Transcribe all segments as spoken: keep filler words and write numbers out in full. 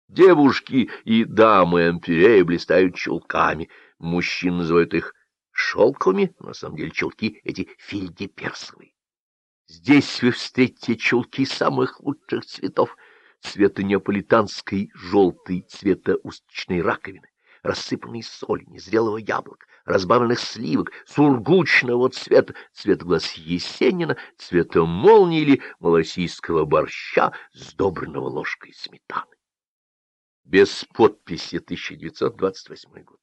Девушки и дамы Эмпирея блистают чулками. Мужчины называют их шелковыми, но на самом деле чулки эти фельдеперсовые. Здесь вы встретите чулки самых лучших цветов, цвета неаполитанской желтой, цвета усточной раковины, рассыпанной соли, незрелого яблока, разбавленных сливок, сургучного цвета, цвета глаз Есенина, цвета молнии или малосийского борща, сдобренного ложкой сметаны. Без подписи, тысяча девятьсот двадцать восьмой год.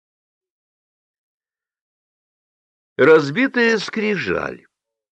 Разбитая скрижаль.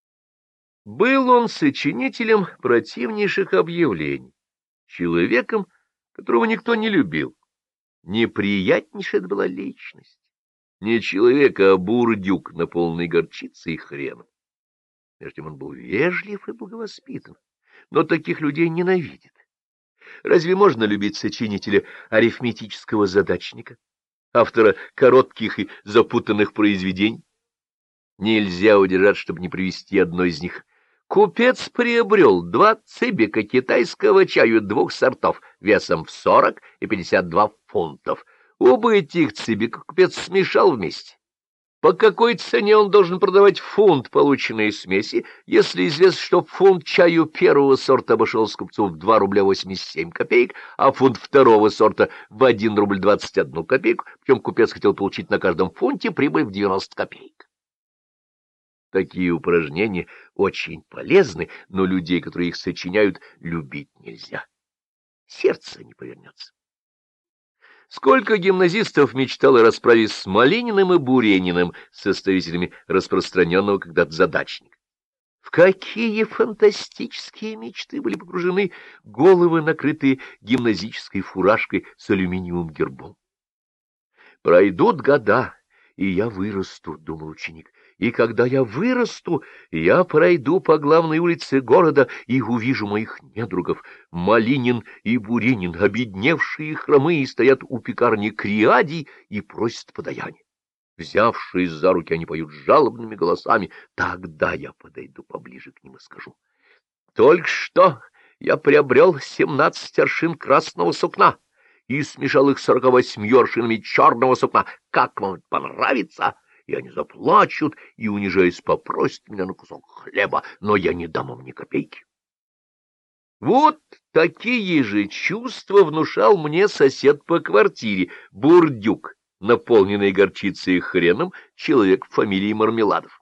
Был он сочинителем противнейших объявлений, человеком, которого никто не любил. Неприятнейшая это была личность. Не человек, а бурдюк, наполненный горчицей и хреном. Между тем он был вежлив и благовоспитан, но таких людей ненавидит. Разве можно любить сочинителя арифметического задачника, автора коротких и запутанных произведений? Нельзя удержать, чтобы не привести одно из них. Купец приобрел два цибика китайского чаю двух сортов, весом в сорок и пятьдесят два фунтов. Оба этих цибика купец смешал вместе. По какой цене он должен продавать фунт полученной смеси, если известно, что фунт чаю первого сорта обошелся купцу в два рубля восемьдесят семь копеек, а фунт второго сорта в один рубль двадцать одну копейку, причем купец хотел получить на каждом фунте прибыль в девяносто копеек. Такие упражнения очень полезны, но людей, которые их сочиняют, любить нельзя. Сердце не повернется. Сколько гимназистов мечтало расправиться с Малининым и Бурениным, составителями распространенного когда-то задачника. В какие фантастические мечты были погружены головы, накрытые гимназической фуражкой с алюминиевым гербом. «Пройдут года, и я вырасту», — думал ученик. И когда я вырасту, я пройду по главной улице города и увижу моих недругов. Малинин и Буренин, обедневшие и хромые, стоят у пекарни Криадий и просят подаяния. Взявшись за руки, они поют жалобными голосами. Тогда я подойду поближе к ним и скажу: только что я приобрел семнадцать аршин красного сукна и смешал их с сорока восьмью аршинами черного сукна. Как вам это понравится? И они заплачут и, унижаясь, попросят меня на кусок хлеба, но я не дам им ни копейки. Вот такие же чувства внушал мне сосед по квартире, бурдюк, наполненный горчицей и хреном, человек фамилии Мармеладов.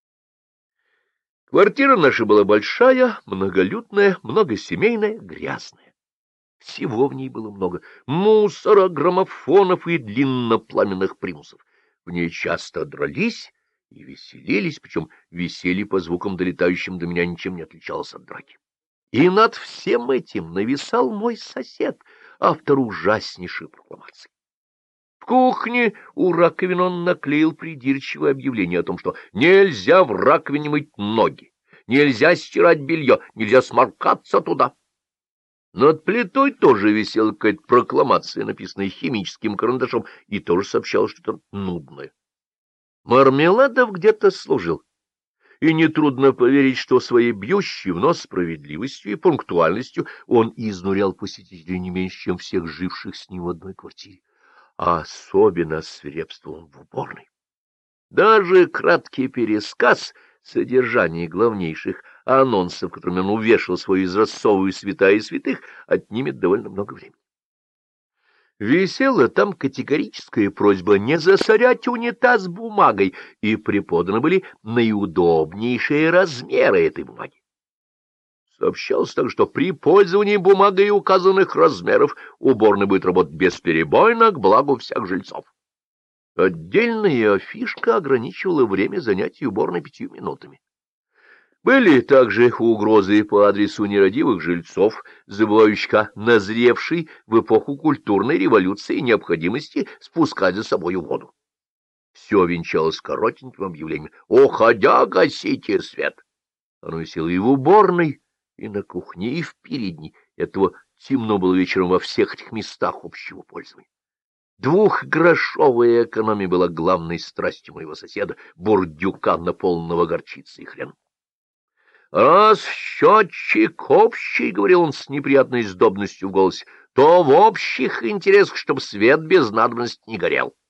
Квартира наша была большая, многолюдная, многосемейная, грязная. Всего в ней было много: мусора, граммофонов и длиннопламенных примусов. В ней часто дрались и веселились, причем веселье по звукам, долетающим до меня, ничем не отличалось от драки. И над всем этим нависал мой сосед, автор ужаснейшей прокламации. В кухне у раковины он наклеил придирчивое объявление о том, что нельзя в раковине мыть ноги, нельзя стирать белье, нельзя сморкаться туда. Над плитой тоже висела какая-то прокламация, написанная химическим карандашом, и тоже сообщала что-то нудное. Мармеладов где-то служил, и нетрудно поверить, что своей бьющей в нос справедливостью и пунктуальностью он изнурял посетителей не меньше, чем всех живших с ним в одной квартире, а особенно свирепствовал в уборной. Даже краткий пересказ содержания главнейших анонсов, которыми он увешал свою изразцовую святая святых, отнимет довольно много времени. Висела там категорическая просьба не засорять унитаз бумагой, и преподаны были наиудобнейшие размеры этой бумаги. Сообщалось также, что при пользовании бумагой указанных размеров уборная будет работать бесперебойно к благу всех жильцов. Отдельная афишка ограничивала время занятий уборной пятью минутами. Были также угрозы по адресу нерадивых жильцов, забывающих о назревшей в эпоху культурной революции необходимости спускать за собою воду. Все венчалось коротеньким объявлением: «Уходя, гасите свет». Оно висело и в уборной, и на кухне, и в передней. Этого темно было вечером во всех этих местах общего пользования. Двухгрошовая экономия была главной страстью моего соседа, бурдюка, наполненного горчицей и хреном. «Раз счетчик общий, — говорил он с неприятной сдобностью в голосе, то в общих интересах, чтобы свет без надобности не горел.